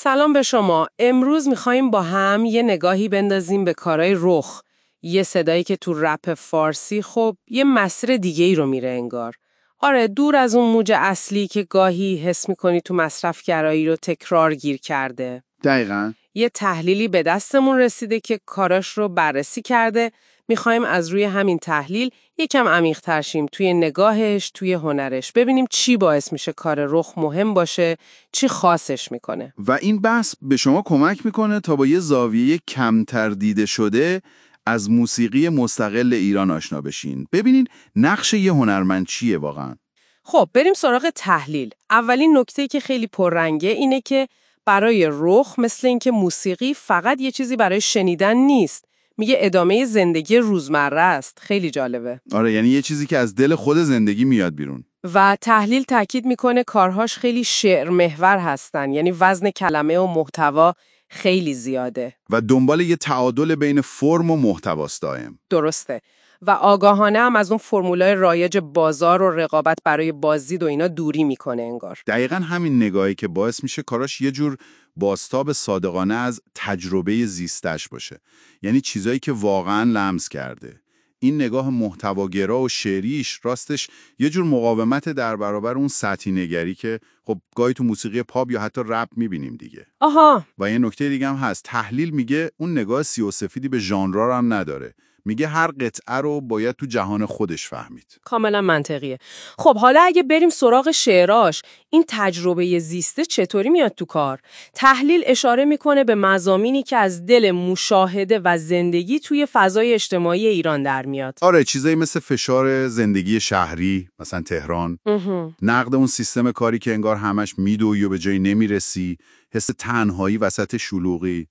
سلام به شما. امروز میخواییم با هم یه نگاهی بندازیم به کارهای رخ. یه صدایی که تو رپ فارسی خب یه مسیر دیگه ای رو میره انگار. آره، دور از اون موج اصلی که گاهی حس میکنی تو مصرفگرایی رو تکرار گیر کرده. دقیقاً. یه تحلیلی به دستمون رسیده که کاراش رو بررسی کرده. میخوایم از روی همین تحلیل یکم عمیق‌تر شیم توی نگاهش، توی هنرش، ببینیم چی باعث میشه کار رخ مهم باشه، چی خاصش میکنه. و این بحث به شما کمک میکنه تا با یه زاویه کمتر دیده شده از موسیقی مستقل ایران آشنا بشین. ببینین نقش یه هنرمند چیه واقعاً. خب بریم سراغ تحلیل. اولین نکته که خیلی پررنگه اینه که برای رخ مثل اینکه موسیقی فقط یه چیزی برای شنیدن نیست. میگه ادامه زندگی روزمره است. خیلی جالبه. آره، یعنی یه چیزی که از دل خود زندگی میاد بیرون. و تحلیل تاکید میکنه کارهاش خیلی شعر محور هستن، یعنی وزن کلمه و محتوا خیلی زیاده. و دنبال یه تعادل بین فرم و محتواست دائم. درسته. و آگاهانه هم از اون فرمولای رایج بازار و رقابت برای بازدید و اینا دوری میکنه انگار. دقیقاً همین نگاهی که باعث میشه کاراش یه جور بازتاب صادقانه از تجربه زیستش باشه. یعنی چیزایی که واقعاً لمس کرده. این نگاه محتواگرا و شعریش راستش یه جور مقاومت در برابر اون سطحی نگری که خب گاهی تو موسیقی پاپ یا حتی رپ میبینیم دیگه. آها. و یه نکته دیگه هم هست. تحلیل میگه اون نگاه سیاه‌وسفیدی به ژانرها هم نداره. میگه هر قطعه رو باید تو جهان خودش فهمید. کاملا منطقیه. خب حالا اگه بریم سراغ شعراش، این تجربه زیسته چطوری میاد تو کار؟ تحلیل اشاره میکنه به مضامینی که از دل مشاهده و زندگی توی فضای اجتماعی ایران در میاد. آره، چیزایی مثل فشار زندگی شهری، مثلا تهران، نقد اون سیستم کاری که انگار همش میدوی و به جایی نمیرسی، حس تنهایی وسط شلوغی،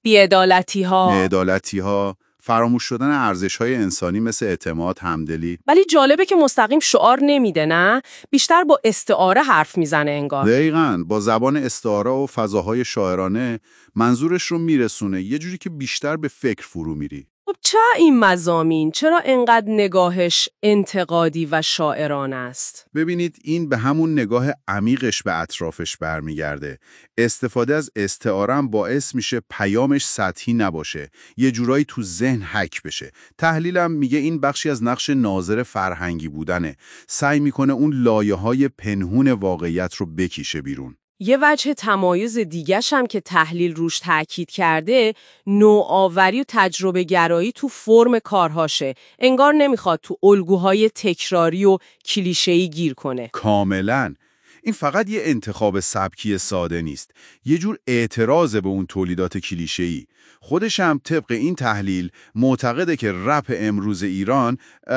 بی‌عدالتی‌ها، فراموش شدن ارزش‌های انسانی مثل اعتماد، همدلی. ولی جالبه که مستقیم شعار نمیده، نه؟ بیشتر با استعاره حرف میزنه انگار. دقیقاً، با زبان استعاره و فضاهای شاعرانه منظورش رو میرسونه، یه جوری که بیشتر به فکر فرو میری. خب این مضامین چرا انقدر نگاهش انتقادی و شاعرانه است؟ ببینید، این به همون نگاه عمیقش به اطرافش برمیگرده. استفاده از استعاره هم باعث میشه پیامش سطحی نباشه، یه جورایی تو ذهن حک بشه. تحلیلم میگه این بخشی از نقش ناظر فرهنگی بودنه. سعی میکنه اون لایه‌های پنهون واقعیت رو بکشه بیرون. یه وجه تمایز دیگه‌ش هم که تحلیل روش تاکید کرده، نوآوری و تجربه گرایی تو فرم کارهاشه. انگار نمیخواد تو الگوهای تکراری و کلیشه‌ای گیر کنه. کاملاً. این فقط یه انتخاب سبکی ساده نیست. یه جور اعتراض به اون تولیدات کلیشه‌ای. خودش هم طبق این تحلیل معتقده که رپ امروز ایران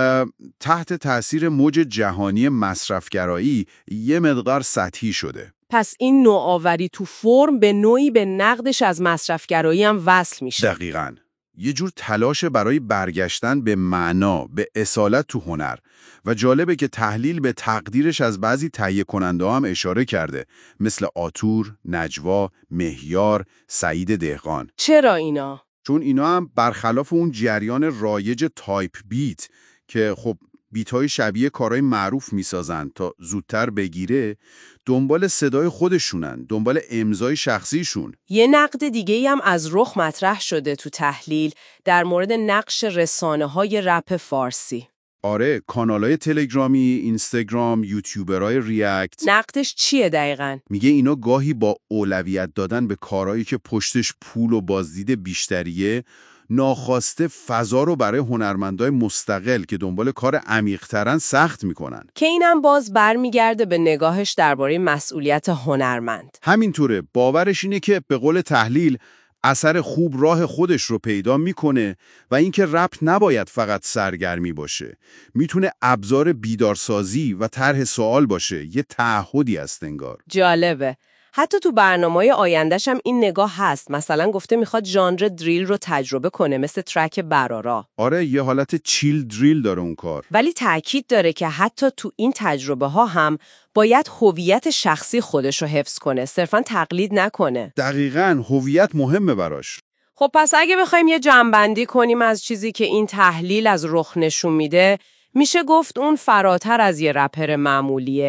تحت تأثیر موج جهانی مصرفگرایی یه مقدار سطحی شده. پس این نوآوری تو فرم به نوعی به نقدش از مصرفگرایی هم وصل میشه. دقیقاً. یه جور تلاش برای برگشتن به معنا، به اصالت تو هنر. و جالبه که تحلیل به تقدیرش از بعضی تهیه کننده هم اشاره کرده، مثل آتور، نجوا، مهیار، سعید دهقان. چرا اینا؟ چون اینا هم برخلاف اون جریان رایج تایپ بیت که خب بیت‌های شبیه کارهای معروف میسازن تا زودتر بگیره، دنبال صدای خودشونن، دنبال امضای شخصیشون. یه نقد دیگه‌ای هم از رخ مطرح شده تو تحلیل در مورد نقش رسانه‌های رپ فارسی. آره، کانالای تلگرامی، اینستاگرام، یوتیوبرای ریاکت. نقدش چیه دقیقاً؟ میگه اینا گاهی با اولویت دادن به کارهایی که پشتش پول و بازدید بیشتریه، ناخواسته فضا رو برای هنرمندای مستقل که دنبال کار عمیق‌ترن سخت میکنن. که اینم باز برمیگرده به نگاهش درباره مسئولیت هنرمند. همینطوره، باورش اینه که به قول تحلیل اثر خوب راه خودش رو پیدا میکنه و اینکه رپ نباید فقط سرگرمی باشه. میتونه ابزار بیدارسازی و طرح سوال باشه، یه تعهدی است انگار. جالبه. حتی تو برنامه‌های آینده‌ش هم این نگاه هست. مثلا گفته میخواد ژانر دریل رو تجربه کنه، مثل ترک برارا. آره، یه حالت چیل دریل داره اون کار. ولی تأکید داره که حتی تو این تجربه ها هم باید هویت شخصی خودش رو حفظ کنه، صرفاً تقلید نکنه. دقیقاً، هویت مهمه براش. خب پس اگه بخوایم یه جمع‌بندی کنیم از چیزی که این تحلیل از رخ نشون میده، میشه گفت اون فراتر از یه رپر معمولیه.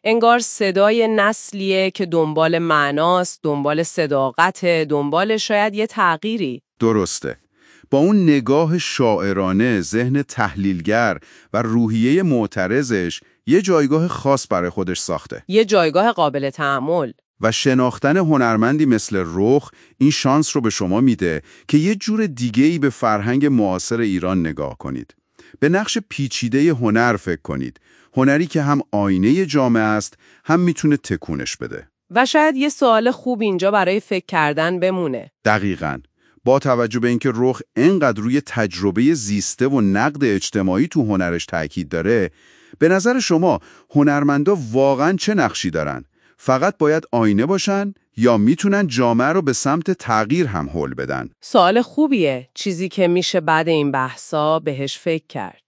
انگار صدای نسلیه که دنبال معناست، دنبال صداقت، دنبال شاید یه تغییری. درسته. با اون نگاه شاعرانه، ذهن تحلیلگر و روحیه معترضش یه جایگاه خاص برای خودش ساخته. یه جایگاه قابل تأمل. و شناختن هنرمندی مثل رخ این شانس رو به شما میده که یه جور دیگه‌ای به فرهنگ معاصر ایران نگاه کنید. به نقش پیچیده هنر فکر کنید. هنری که هم آینه جامعه است، هم میتونه تکونش بده. و شاید یه سوال خوب اینجا برای فکر کردن بمونه. دقیقاً. با توجه به اینکه رخ اینقدر روی تجربه زیسته و نقد اجتماعی تو هنرش تاکید داره، به نظر شما هنرمندا واقعاً چه نقشی دارن؟ فقط باید آینه باشن یا میتونن جامعه رو به سمت تغییر هم هل بدن؟ سوال خوبیه، چیزی که میشه بعد این بحثا بهش فکر کرد.